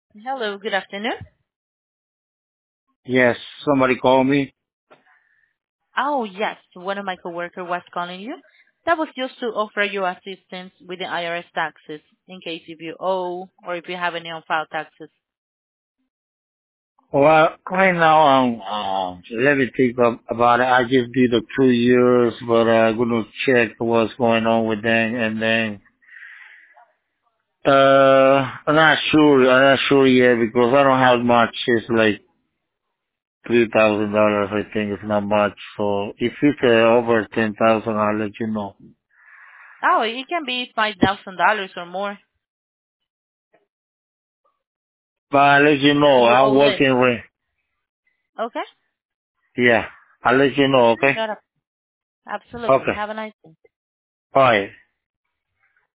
Hello, good afternoon. Yes, somebody called me. Oh, yes, one of my coworkers was calling you. That was just to offer you assistance with the IRS taxes in case if you owe or if you have any on-file taxes. Well, right now, let me think about it. I just did the 2 years, but I'm gonna check what's going on with them, and then, I'm not sure yet because I don't have much. It's like $3,000. I think it's not much. So if it's over 10,000, I'll let you know. Oh, it can be $5,000 or more. But I'll let you know. You I'm owe less. working with, Okay? yeah. I'll let you know, okay? Got it. Absolutely. Okay. Have a nice day. Alright.